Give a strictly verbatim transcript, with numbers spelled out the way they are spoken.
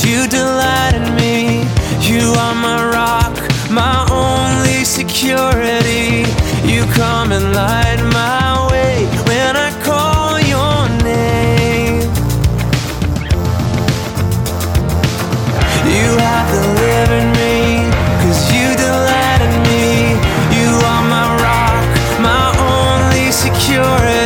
you delight in me. You are my rock, my only security. You come and light my way when I call your name. You have to live in me, 'cause you delight in me. You are my rock, my only security.